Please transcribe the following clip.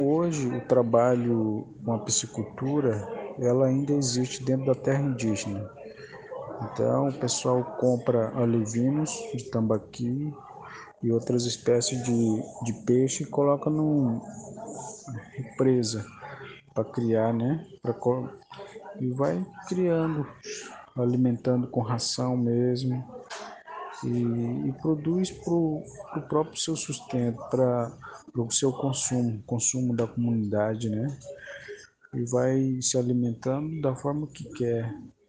Hoje, o trabalho com a piscicultura, ela ainda existe dentro da terra indígena. Então, o pessoal compra alevinos de tambaqui e outras espécies de peixe e coloca numa represa para criar, né? E vai criando, alimentando com ração mesmo e produz para o próprio seu sustento, para o seu consumo da comunidade, né? E vai se alimentando da forma que quer.